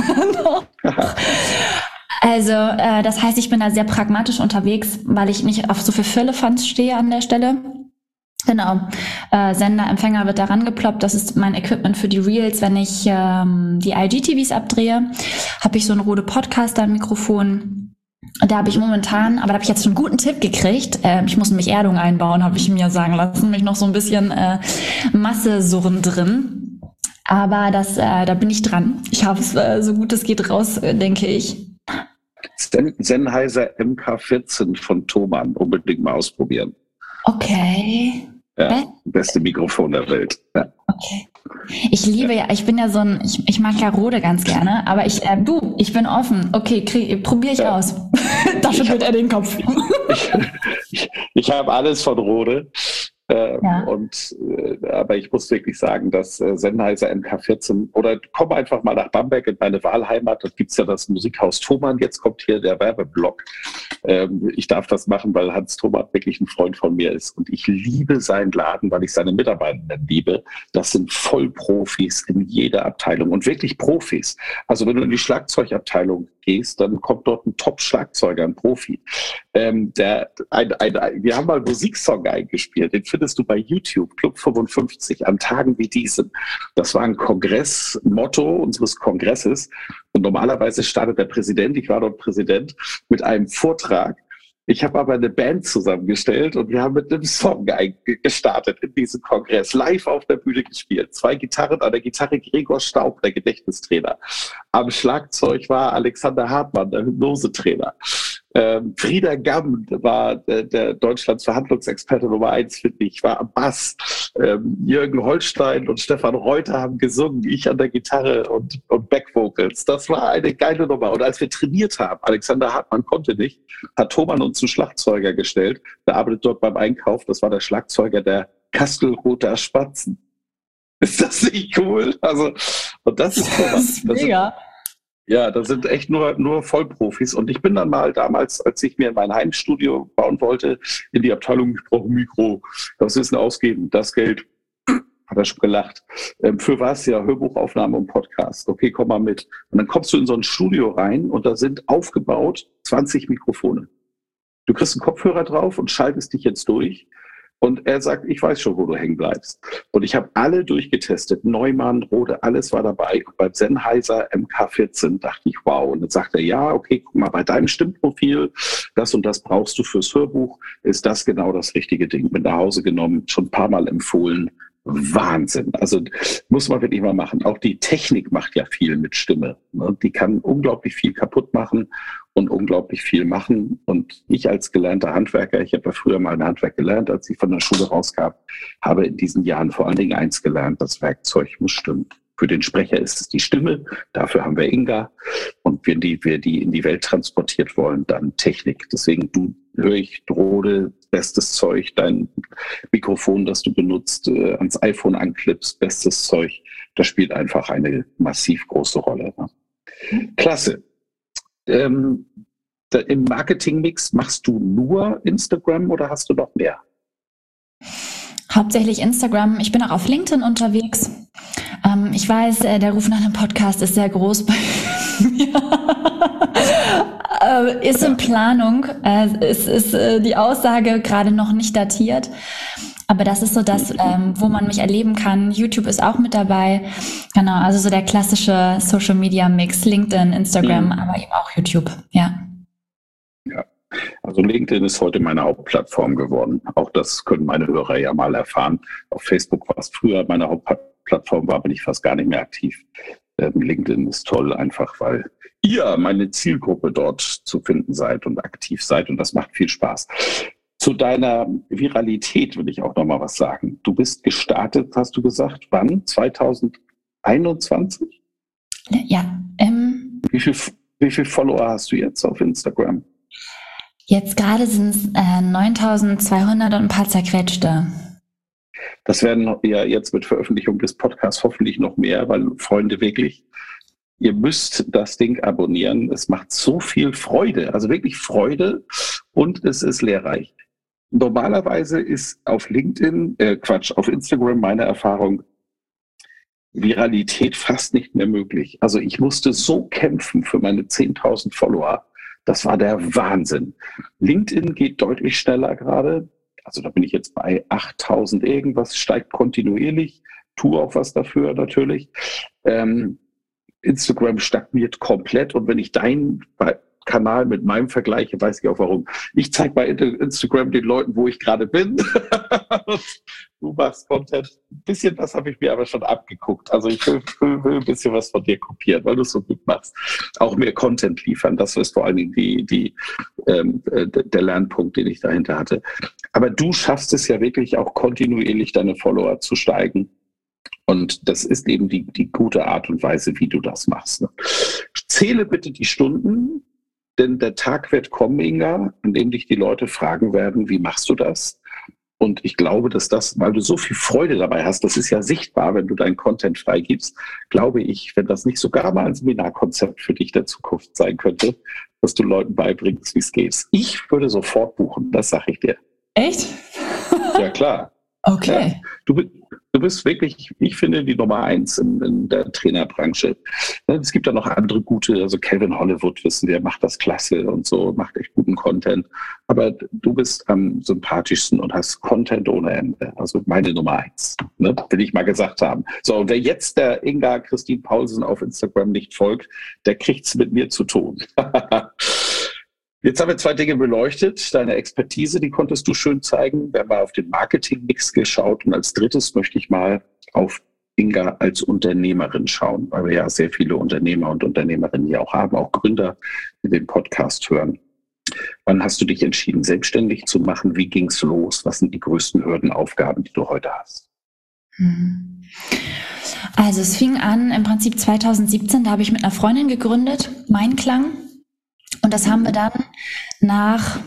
Also das heißt, ich bin da sehr pragmatisch unterwegs, weil ich nicht auf so viel Firlefanz stehe an der Stelle. Genau, Sender, Empfänger wird da rangeploppt, das ist mein Equipment für die Reels. Wenn ich die IGTVs abdrehe, habe ich so ein Rode Podcaster-Mikrofon. Da habe ich momentan, aber da habe ich jetzt schon einen guten Tipp gekriegt. Ich muss nämlich Erdung einbauen, habe ich mir sagen lassen. Mich noch so ein bisschen Massesurren drin. Aber da bin ich dran. Ich habe es so gut es geht raus, denke ich. Sennheiser MK14 von Thomann, unbedingt mal ausprobieren. Okay. Ja, beste Mikrofon der Welt. Ja. Okay. Ich liebe ich bin ja ich mag ja Rode ganz gerne, aber ich bin offen. Okay, probiere ich aus. Da schüttelt er den Kopf. Ich habe alles von Rode. Aber ich muss wirklich sagen, dass Sennheiser MK14 oder komm einfach mal nach Bamberg in meine Wahlheimat, dort gibt es ja das Musikhaus Thomann, jetzt kommt hier der Werbeblock. Ich darf das machen, weil Hans Thomann wirklich ein Freund von mir ist und ich liebe seinen Laden, weil ich seine Mitarbeitenden liebe. Das sind Vollprofis in jeder Abteilung und wirklich Profis. Also wenn du in die Schlagzeugabteilung gehst, dann kommt dort ein Top-Schlagzeuger, ein Profi. Wir haben mal einen Musiksong eingespielt, den findest du bei YouTube, Club 55, an Tagen wie diesen. Das war ein Kongressmotto unseres Kongresses. Und normalerweise startet der Präsident, ich war dort Präsident, mit einem Vortrag. Ich habe aber eine Band zusammengestellt und wir haben mit einem Song gestartet in diesem Kongress, live auf der Bühne gespielt. 2 Gitarren, an der Gitarre Gregor Staub, der Gedächtnistrainer. Am Schlagzeug war Alexander Hartmann, der Hypnosetrainer. Frieda Gamm war der Deutschlands Verhandlungsexperte Nummer 1, finde ich, war am Bass. Jürgen Holstein und Stefan Reuter haben gesungen, ich an der Gitarre und Backvocals. Das war eine geile Nummer. Und als wir trainiert haben, Alexander Hartmann konnte nicht, hat Thomann uns einen Schlagzeuger gestellt. Der arbeitet dort beim Einkauf. Das war der Schlagzeuger der Kastelruther Spatzen. Ist das nicht cool? Also, und das ist Thomann. Das ist mega. Ja, das sind echt nur Vollprofis. Und ich bin dann mal damals, als ich mir mein Heimstudio bauen wollte, in die Abteilung, ich brauche ein Mikro. Was ist denn ausgeben? Das Geld. Hat er schon gelacht. Für was? Ja, Hörbuchaufnahme und Podcast. Okay, komm mal mit. Und dann kommst du in so ein Studio rein und da sind aufgebaut 20 Mikrofone. Du kriegst einen Kopfhörer drauf und schaltest dich jetzt durch. Und er sagt, ich weiß schon, wo du hängen bleibst. Und ich habe alle durchgetestet. Neumann, Rode, alles war dabei. Und beim Sennheiser MK14 dachte ich, wow. Und dann sagt er, ja, okay, guck mal, bei deinem Stimmprofil, das und das brauchst du fürs Hörbuch, ist das genau das richtige Ding. Mit nach Hause genommen, schon ein paar Mal empfohlen. Wahnsinn. Also muss man wirklich mal machen. Auch die Technik macht ja viel mit Stimme. Die kann unglaublich viel kaputt machen und unglaublich viel machen. Und ich als gelernter Handwerker, ich habe ja früher mal ein Handwerk gelernt, als ich von der Schule rauskam, habe in diesen Jahren vor allen Dingen eins gelernt, das Werkzeug muss stimmen. Für den Sprecher ist es die Stimme, dafür haben wir Inga. Und wenn wir die in die Welt transportiert wollen, dann Technik. Deswegen höre ich Rode, bestes Zeug, dein Mikrofon, das du benutzt, ans iPhone anklippst, bestes Zeug. Das spielt einfach eine massiv große Rolle. Ne? Klasse. Im Marketingmix machst du nur Instagram oder hast du noch mehr? Hauptsächlich Instagram. Ich bin auch auf LinkedIn unterwegs. Ich weiß, der Ruf nach einem Podcast ist sehr groß bei mir. Ist in Planung. Ist die Aussage gerade noch nicht datiert. Aber das ist so das, wo man mich erleben kann. YouTube ist auch mit dabei. Genau, also so der klassische Social-Media-Mix. LinkedIn, Instagram, aber eben auch YouTube. Ja. Also LinkedIn ist heute meine Hauptplattform geworden. Auch das können meine Hörer ja mal erfahren. Auf Facebook war es früher meine Hauptplattform, war bin ich fast gar nicht mehr aktiv. LinkedIn ist toll, einfach weil ihr meine Zielgruppe dort zu finden seid und aktiv seid. Und das macht viel Spaß. Zu deiner Viralität will ich auch noch mal was sagen. Du bist gestartet, hast du gesagt, wann? 2021? Ja. Wie viel Follower hast du jetzt auf Instagram? Jetzt gerade sind es 9.200 und ein paar zerquetschte. Das werden ja jetzt mit Veröffentlichung des Podcasts hoffentlich noch mehr, weil Freunde wirklich, ihr müsst das Ding abonnieren. Es macht so viel Freude, also wirklich Freude und es ist lehrreich. Normalerweise ist auf auf Instagram meine Erfahrung, Viralität fast nicht mehr möglich. Also ich musste so kämpfen für meine 10.000 Follower. Das war der Wahnsinn. LinkedIn geht deutlich schneller gerade. Also da bin ich jetzt bei 8.000 irgendwas, steigt kontinuierlich. Tue auch was dafür natürlich. Instagram stagniert komplett. Und wenn ich deinen Kanal mit meinem vergleiche, weiß ich auch warum. Ich zeige bei Instagram den Leuten, wo ich gerade bin. Du machst Content. Ein bisschen das habe ich mir aber schon abgeguckt. Also ich will ein bisschen was von dir kopieren, weil du es so gut machst. Auch mehr Content liefern. Das ist vor allen Dingen der Lernpunkt, den ich dahinter hatte. Aber du schaffst es ja wirklich auch kontinuierlich, deine Follower zu steigen. Und das ist eben die gute Art und Weise, wie du das machst. Ne? Zähle bitte die Stunden, denn der Tag wird kommen, Inga, an dem dich die Leute fragen werden, wie machst du das? Und ich glaube, dass das, weil du so viel Freude dabei hast, das ist ja sichtbar, wenn du deinen Content freigibst, glaube ich, wenn das nicht sogar mal ein Seminarkonzept für dich der Zukunft sein könnte, dass du Leuten beibringst, wie es geht. Ich würde sofort buchen, das sage ich dir. Echt? Ja, klar. Okay. Ja, du bist wirklich, ich finde, die Nummer 1 in der Trainerbranche. Es gibt da noch andere gute, also Kevin Hollywood, wissen wir, macht das klasse und so, macht echt guten Content. Aber du bist am sympathischsten und hast Content ohne Ende. Also meine Nummer 1, ne? Will ich mal gesagt haben. So, und wer jetzt der Inga Christine Paulsen auf Instagram nicht folgt, der kriegt's mit mir zu tun. Jetzt haben wir 2 Dinge beleuchtet. Deine Expertise, die konntest du schön zeigen. Wir haben mal auf den Marketing-Mix geschaut. Und als drittes möchte ich mal auf Inga als Unternehmerin schauen, weil wir ja sehr viele Unternehmer und Unternehmerinnen hier auch haben, auch Gründer, die den Podcast hören. Wann hast du dich entschieden, selbstständig zu machen? Wie ging es los? Was sind die größten Hürdenaufgaben, die du heute hast? Also es fing an im Prinzip 2017. Da habe ich mit einer Freundin gegründet, Mein Klang. Und das haben wir dann nach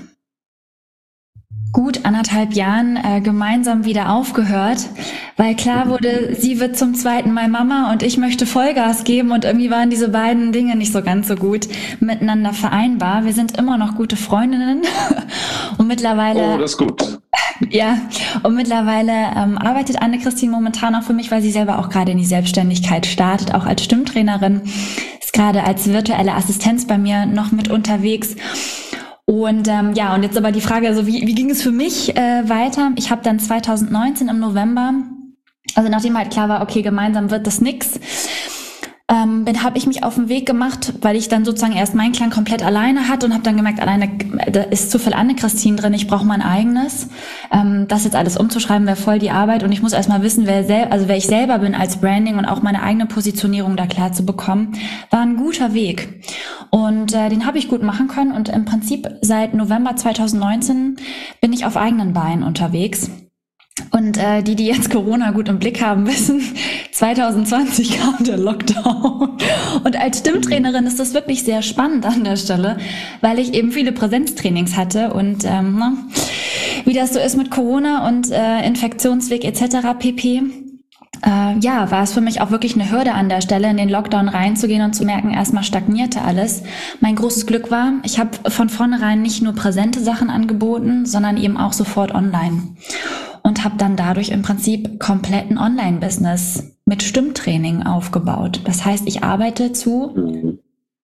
gut 1,5 Jahren gemeinsam wieder aufgehört, weil klar wurde, sie wird zum 2. Mal Mama und ich möchte Vollgas geben und irgendwie waren diese beiden Dinge nicht so ganz so gut miteinander vereinbar. Wir sind immer noch gute Freundinnen und mittlerweile... Oh, das ist gut. Ja, und mittlerweile arbeitet Anne-Christine momentan auch für mich, weil sie selber auch gerade in die Selbstständigkeit startet, auch als Stimmtrainerin, ist gerade als virtuelle Assistenz bei mir noch mit unterwegs. Und und jetzt aber die Frage, also wie ging es für mich weiter? Ich habe dann 2019 im November, also nachdem halt klar war, okay, gemeinsam wird das nix, habe ich mich auf den Weg gemacht, weil ich dann sozusagen erst Mein Klang komplett alleine hatte und habe dann gemerkt, alleine da ist zu viel Anne-Christine drin, ich brauche mein eigenes. Das jetzt alles umzuschreiben, wäre voll die Arbeit und ich muss erstmal wissen, wer ich selber bin als Branding und auch meine eigene Positionierung da klar zu bekommen, war ein guter Weg. Und den habe ich gut machen können und im Prinzip seit November 2019 bin ich auf eigenen Beinen unterwegs. Und die jetzt Corona gut im Blick haben, wissen, 2020 kam der Lockdown. Und als Stimmtrainerin ist das wirklich sehr spannend an der Stelle, weil ich eben viele Präsenztrainings hatte und wie das so ist mit Corona und Infektionsweg etc. pp. War es für mich auch wirklich eine Hürde an der Stelle, in den Lockdown reinzugehen und zu merken, erstmal stagnierte alles. Mein großes Glück war, ich habe von vornherein nicht nur präsente Sachen angeboten, sondern eben auch sofort online. Und habe dann dadurch im Prinzip kompletten Online-Business mit Stimmtraining aufgebaut. Das heißt, ich arbeite zu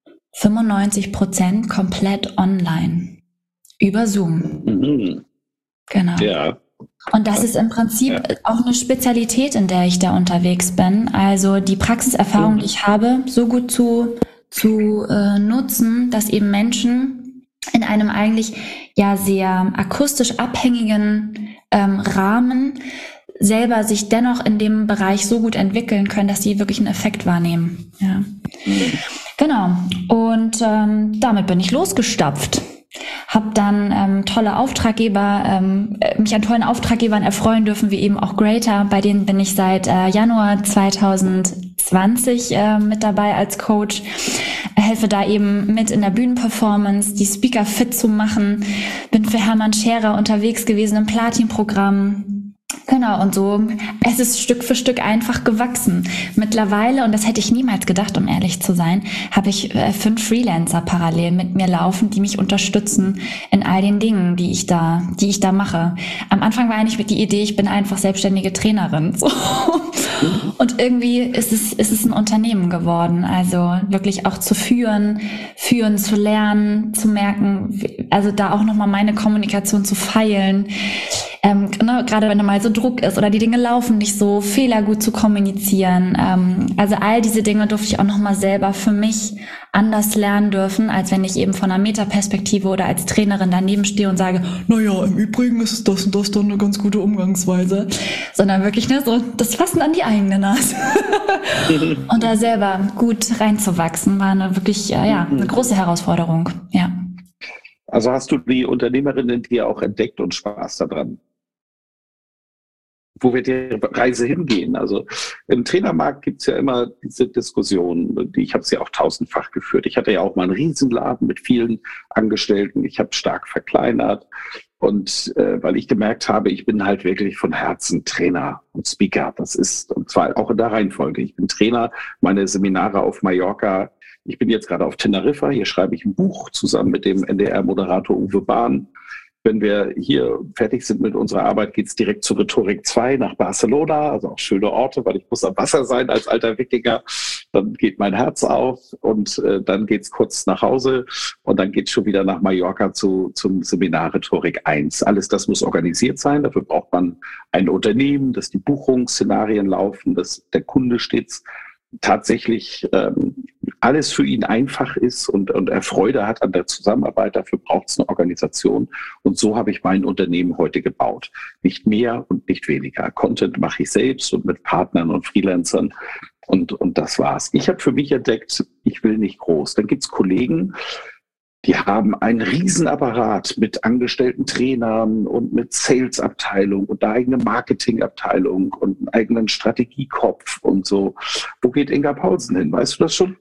95% komplett online. Über Zoom. Genau. Ja. Und das ist im Prinzip auch eine Spezialität, in der ich da unterwegs bin. Also die Praxiserfahrung, die ich habe, so gut zu nutzen, dass eben Menschen in einem eigentlich ja sehr akustisch abhängigen Rahmen selber sich dennoch in dem Bereich so gut entwickeln können, dass sie wirklich einen Effekt wahrnehmen. Ja. Genau. Und damit bin ich losgestapft. Habe dann tolle Auftraggeber, mich an tollen Auftraggebern erfreuen dürfen, wie eben auch Greater. Bei denen bin ich seit Januar 2020 mit dabei als Coach. Helfe da eben mit in der Bühnenperformance, die Speaker fit zu machen. Bin für Hermann Scherer unterwegs gewesen im Platin-Programm. Genau, und so, es ist Stück für Stück einfach gewachsen. Mittlerweile, und das hätte ich niemals gedacht, um ehrlich zu sein, habe ich 5 Freelancer parallel mit mir laufen, die mich unterstützen in all den Dingen, die ich da mache. Am Anfang war eigentlich mit die Idee, ich bin einfach selbstständige Trainerin. So. Und irgendwie ist es ein Unternehmen geworden. Also wirklich auch zu führen zu lernen, zu merken, also da auch nochmal meine Kommunikation zu feilen. Gerade wenn da mal so Druck ist oder die Dinge laufen nicht so, Fehler gut zu kommunizieren. Also all diese Dinge durfte ich auch nochmal selber für mich anders lernen dürfen, als wenn ich eben von einer Metaperspektive oder als Trainerin daneben stehe und sage, naja, im Übrigen ist das und das dann eine ganz gute Umgangsweise. Sondern wirklich so das Fassen an die eigene Nase. Und da selber gut reinzuwachsen, war eine wirklich eine große Herausforderung. Ja. Also hast du die Unternehmerin in dir auch entdeckt und Spaß daran? Wo wird die Reise hingehen? Also im Trainermarkt gibt es ja immer diese Diskussion, ich habe sie auch tausendfach geführt. Ich hatte ja auch mal einen Riesenladen mit vielen Angestellten. Ich habe stark verkleinert und weil ich gemerkt habe, ich bin halt wirklich von Herzen Trainer und Speaker. Das ist, und zwar auch in der Reihenfolge. Ich bin Trainer, meine Seminare auf Mallorca. Ich bin jetzt gerade auf Teneriffa. Hier schreibe ich ein Buch zusammen mit dem NDR-Moderator Uwe Bahn. Wenn wir hier fertig sind mit unserer Arbeit, geht's direkt zu Rhetorik 2 nach Barcelona, also auch schöne Orte, weil ich muss am Wasser sein als alter Wikinger. Dann geht mein Herz auf und dann geht's kurz nach Hause und dann geht's schon wieder nach Mallorca zum Seminar Rhetorik 1. Alles das muss organisiert sein. Dafür braucht man ein Unternehmen, dass die Buchungsszenarien laufen, dass der Kunde stets tatsächlich alles für ihn einfach ist und er Freude hat an der Zusammenarbeit. Dafür braucht es eine Organisation. Und so habe ich mein Unternehmen heute gebaut. Nicht mehr und nicht weniger. Content mache ich selbst und mit Partnern und Freelancern. Und das war's. Ich habe für mich entdeckt, ich will nicht groß. Dann gibt's Kollegen, die haben einen Riesenapparat mit angestellten Trainern und mit Sales-Abteilung und eine eigene Marketing-Abteilung und einen eigenen Strategiekopf und so. Wo geht Inga Paulsen hin? Weißt du das schon?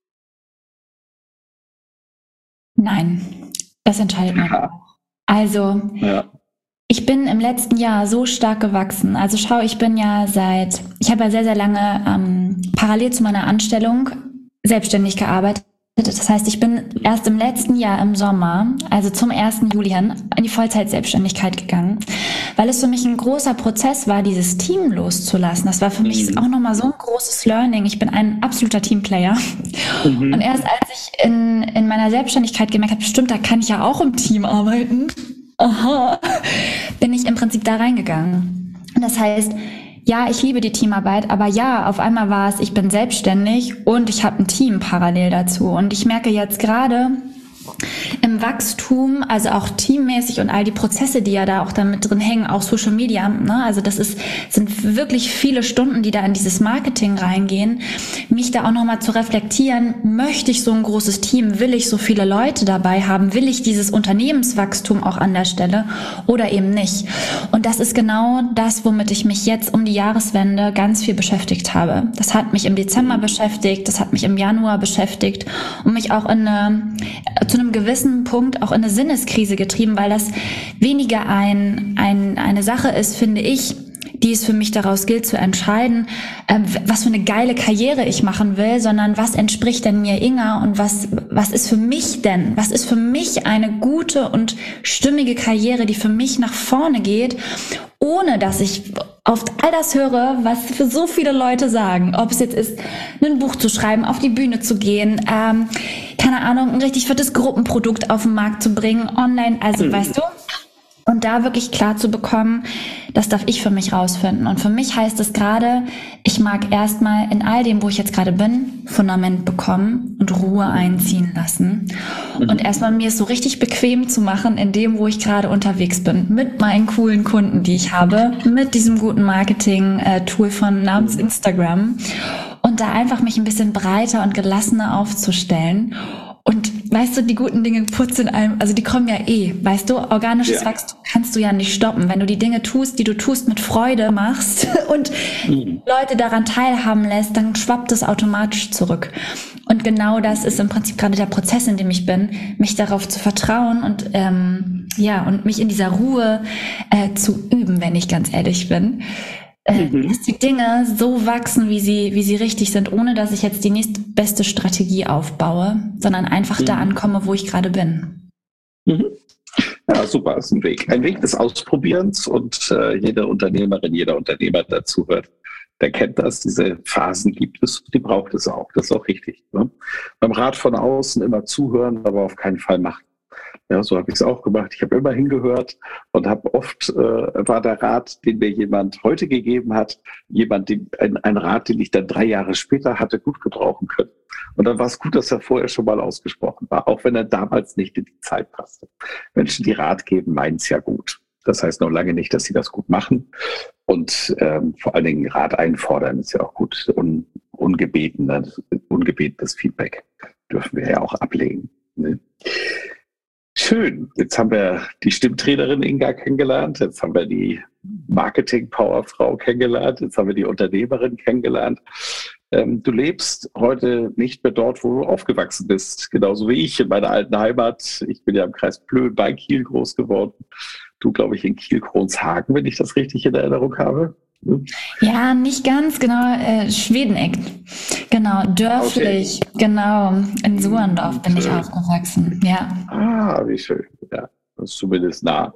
Nein, das entscheidet man auch. Also, ich bin im letzten Jahr so stark gewachsen. Also ich habe ja sehr, sehr lange parallel zu meiner Anstellung selbstständig gearbeitet. Das heißt, ich bin erst im letzten Jahr im Sommer, also zum 1. Juli hin, in die Vollzeitselbstständigkeit gegangen, weil es für mich ein großer Prozess war, dieses Team loszulassen. Das war für mich auch nochmal so ein großes Learning. Ich bin ein absoluter Teamplayer. Und erst als ich in meiner Selbstständigkeit gemerkt habe, stimmt, da kann ich ja auch im Team arbeiten, bin ich im Prinzip da reingegangen. Und das heißt, ja, ich liebe die Teamarbeit, aber ja, auf einmal war es, ich bin selbstständig und ich habe ein Team parallel dazu. Und ich merke jetzt gerade im Wachstum, also auch teammäßig und all die Prozesse, die ja da auch damit drin hängen, auch Social Media, ne? Also sind wirklich viele Stunden, die da in dieses Marketing reingehen, mich da auch nochmal zu reflektieren, möchte ich so ein großes Team, will ich so viele Leute dabei haben, will ich dieses Unternehmenswachstum auch an der Stelle oder eben nicht. Und das ist genau das, womit ich mich jetzt um die Jahreswende ganz viel beschäftigt habe. Das hat mich im Dezember beschäftigt, das hat mich im Januar beschäftigt und mich auch zu einem gewissen Punkt auch in eine Sinneskrise getrieben, weil das weniger eine Sache ist, finde ich, die es für mich daraus gilt zu entscheiden, was für eine geile Karriere ich machen will, sondern was entspricht denn mir, Inga, und was ist für mich denn? Was ist für mich eine gute und stimmige Karriere, die für mich nach vorne geht, ohne dass ich auf all das höre, was für so viele Leute sagen. Ob es jetzt ist, ein Buch zu schreiben, auf die Bühne zu gehen, keine Ahnung, ein richtig fettes Gruppenprodukt auf den Markt zu bringen, online, also weißt du? Und da wirklich klar zu bekommen, das darf ich für mich rausfinden. Und für mich heißt es gerade, ich mag erstmal in all dem, wo ich jetzt gerade bin, Fundament bekommen und Ruhe einziehen lassen. Und erstmal mir es so richtig bequem zu machen in dem, wo ich gerade unterwegs bin. Mit meinen coolen Kunden, die ich habe, mit diesem guten Marketing-Tool von namens Instagram. Und da einfach mich ein bisschen breiter und gelassener aufzustellen. Und weißt du, die guten Dinge putzen einem, also die kommen ja weißt du, organisches Wachstum kannst du ja nicht stoppen. Wenn du die Dinge tust, die du tust, mit Freude machst und Leute daran teilhaben lässt, dann schwappt es automatisch zurück. Und genau das ist im Prinzip gerade der Prozess, in dem ich bin, mich darauf zu vertrauen und und mich in dieser Ruhe zu üben, wenn ich ganz ehrlich bin. Dass die Dinge so wachsen, wie sie richtig sind, ohne dass ich jetzt die nächstbeste Strategie aufbaue, sondern einfach da ankomme, wo ich gerade bin. Ja, super, ist ein Weg. Ein Weg des Ausprobierens und jede Unternehmerin, jeder Unternehmer, der zuhört, der kennt das. Diese Phasen gibt es, die braucht es auch. Das ist auch richtig. Ne? Beim Rat von außen immer zuhören, aber auf keinen Fall machen. Ja, so habe ich es auch gemacht. Ich habe immer hingehört und habe oft, war der Rat, den mir jemand heute gegeben hat, ein Rat, den ich dann 3 Jahre später hatte, gut gebrauchen können. Und dann war es gut, dass er vorher schon mal ausgesprochen war, auch wenn er damals nicht in die Zeit passte. Menschen, die Rat geben, meinen es ja gut. Das heißt noch lange nicht, dass sie das gut machen. Und vor allen Dingen Rat einfordern ist ja auch gut. Ungebetenes Feedback dürfen wir ja auch ablegen. Ne? Schön. Jetzt haben wir die Stimmtrainerin Inga kennengelernt. Jetzt haben wir die Marketing-Powerfrau kennengelernt. Jetzt haben wir die Unternehmerin kennengelernt. Du lebst heute nicht mehr dort, wo du aufgewachsen bist. Genauso wie ich in meiner alten Heimat. Ich bin ja im Kreis Plön bei Kiel groß geworden. Du, glaube ich, in Kiel-Kronshagen, wenn ich das richtig in Erinnerung habe. Ja, nicht ganz, genau, Schwedeneck. Genau, dörflich, okay. Genau, in Suhrendorf bin ich aufgewachsen, ja. Ah, wie schön, ja, das ist zumindest nah.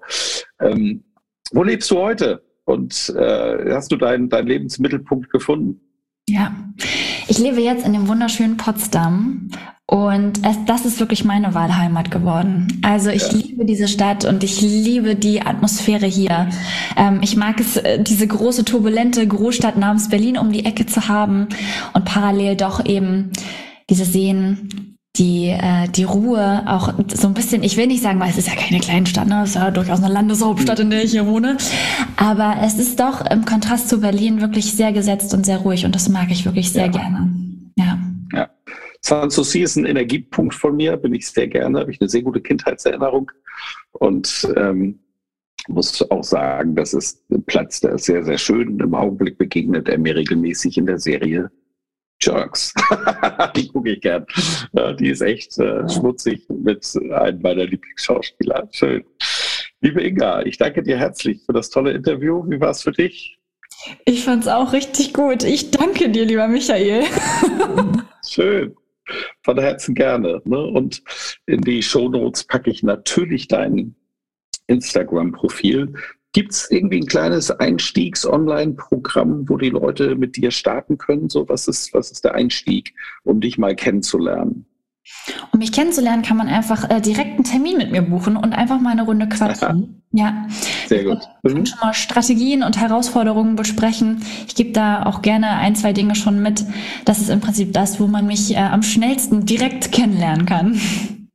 Wo lebst du heute und hast du deinen Lebensmittelpunkt gefunden? Ja, ich lebe jetzt in dem wunderschönen Potsdam und das ist wirklich meine Wahlheimat geworden. Also ich liebe diese Stadt und ich liebe die Atmosphäre hier. Ich mag es, diese große, turbulente Großstadt namens Berlin um die Ecke zu haben und parallel doch eben diese Seen, die Ruhe, auch so ein bisschen, ich will nicht sagen, weil es ist ja keine Kleinstadt, ne? Es ist ja durchaus eine Landeshauptstadt, in der ich hier wohne, aber es ist doch im Kontrast zu Berlin wirklich sehr gesetzt und sehr ruhig und das mag ich wirklich sehr gerne. Ja. Sanssouci ist ein Energiepunkt von mir, bin ich sehr gerne, habe ich eine sehr gute Kindheitserinnerung und muss auch sagen, das ist ein Platz, der ist sehr, sehr schön. Im Augenblick begegnet er mir regelmäßig in der Serie Jerks. Die gucke ich gern. Die ist echt schmutzig mit einem meiner Lieblingsschauspieler. Schön. Liebe Inga, ich danke dir herzlich für das tolle Interview. Wie war es für dich? Ich fand es auch richtig gut. Ich danke dir, lieber Michael. Schön. Von Herzen gerne. Ne? Und in die Shownotes packe ich natürlich dein Instagram-Profil. Gibt es irgendwie ein kleines Einstiegs-Online-Programm, wo die Leute mit dir starten können? So, was ist der Einstieg, um dich mal kennenzulernen? Um mich kennenzulernen, kann man einfach direkt einen Termin mit mir buchen und einfach mal eine Runde quatschen. Ja. Sehr gut. Wir können schon mal Strategien und Herausforderungen besprechen. Ich gebe da auch gerne 1, 2 Dinge schon mit. Das ist im Prinzip das, wo man mich am schnellsten direkt kennenlernen kann.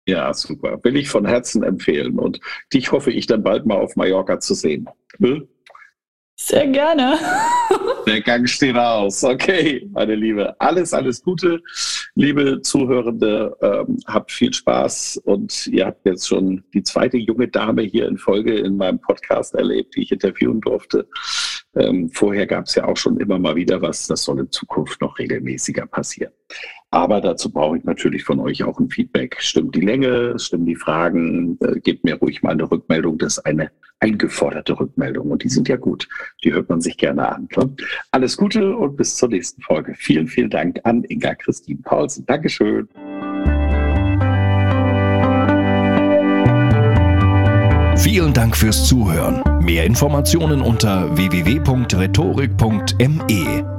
Ja, super. Will ich von Herzen empfehlen. Und dich hoffe ich dann bald mal auf Mallorca zu sehen. Sehr gerne. Der Gang steht aus. Okay, meine Liebe. Alles Gute. Liebe Zuhörende, habt viel Spaß. Und ihr habt jetzt schon die zweite junge Dame hier in Folge in meinem Podcast erlebt, die ich interviewen durfte. Vorher gab es ja auch schon immer mal wieder was. Das soll in Zukunft noch regelmäßiger passieren. Aber dazu brauche ich natürlich von euch auch ein Feedback. Stimmt die Länge? Stimmen die Fragen? Gebt mir ruhig mal eine Rückmeldung. Das ist eine eingeforderte Rückmeldung. Und die sind ja gut. Die hört man sich gerne an. Alles Gute und bis zur nächsten Folge. Vielen, vielen Dank an Inga Christine Paulsen. Dankeschön. Vielen Dank fürs Zuhören. Mehr Informationen unter www.rhetorik.me.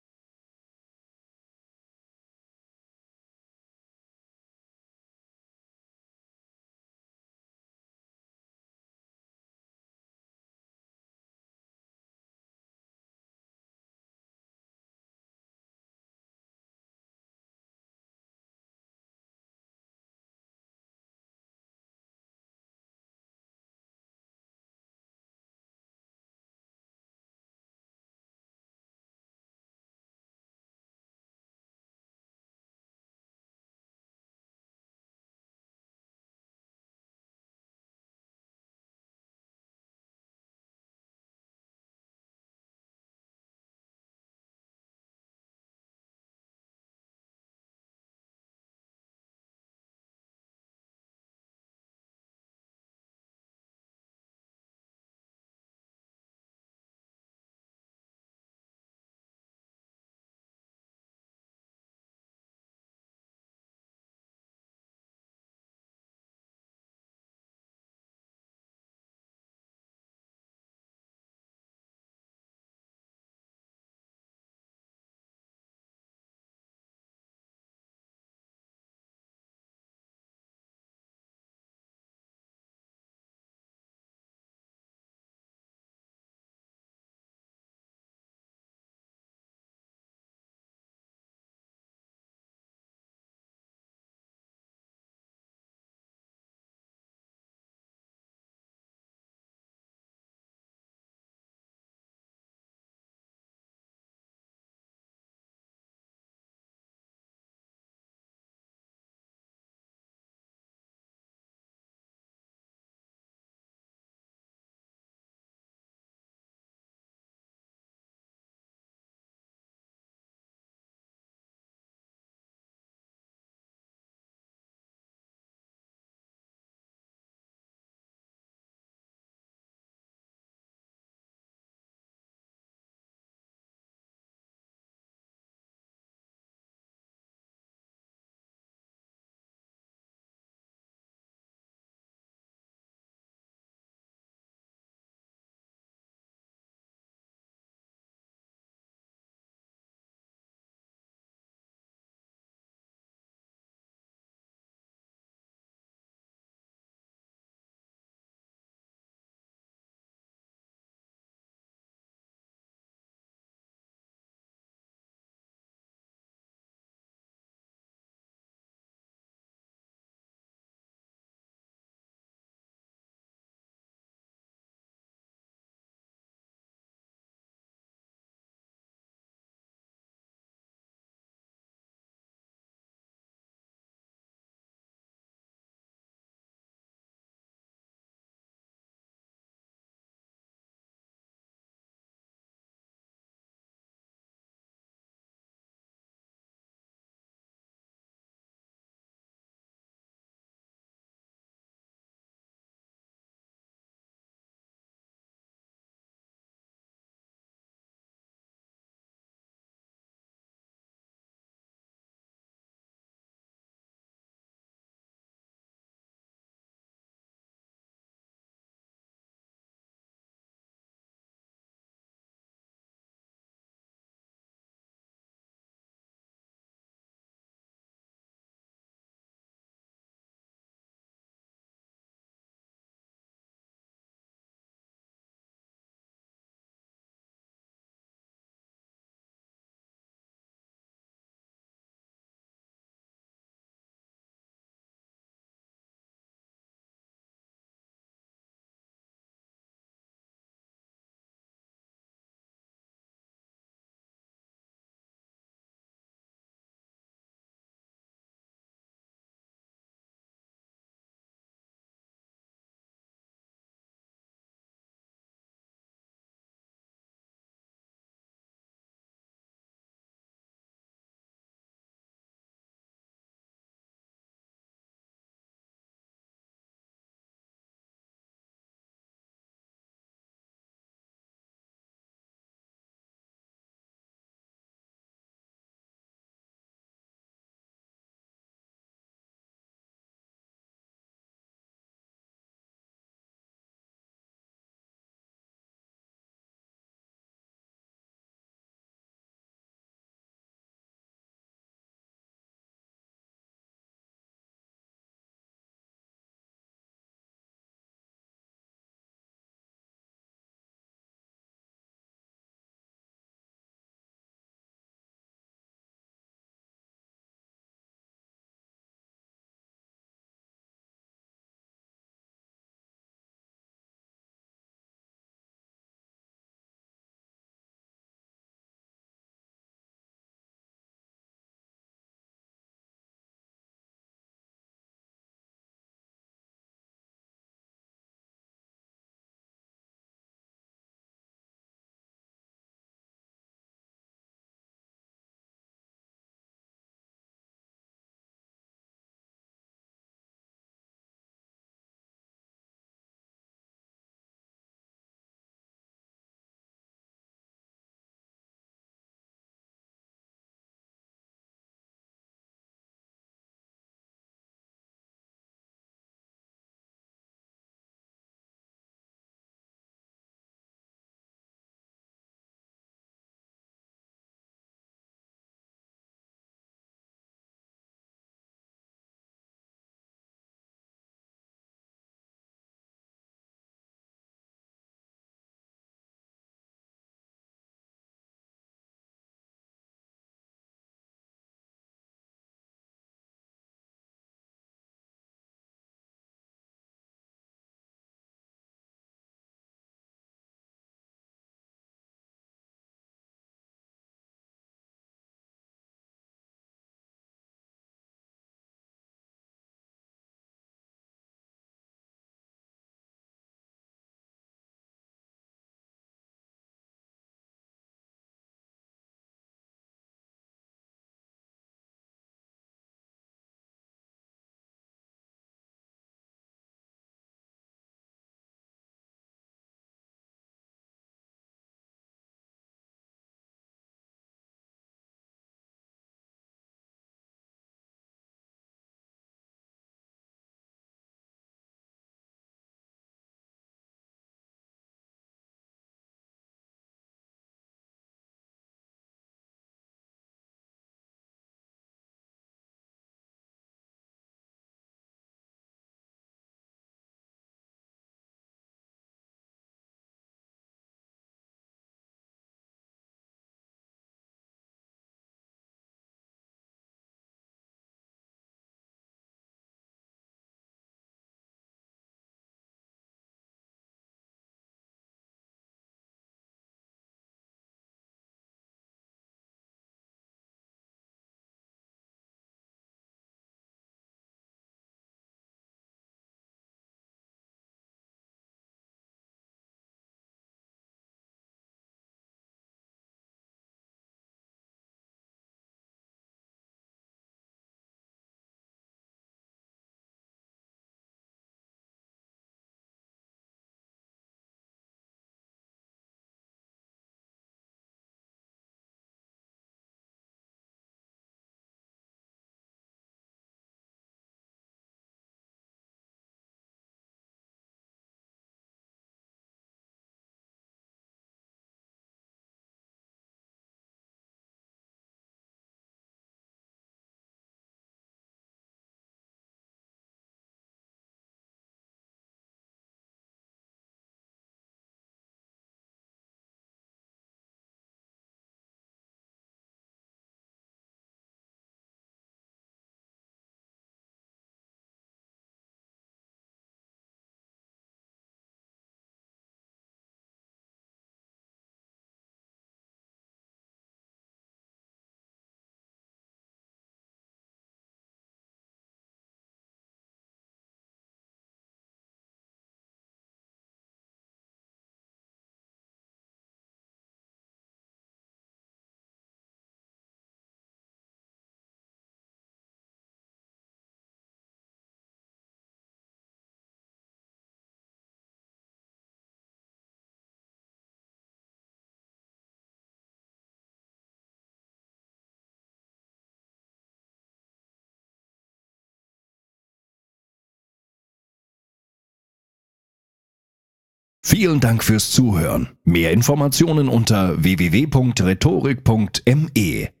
Vielen Dank fürs Zuhören. Mehr Informationen unter www.rhetorik.me.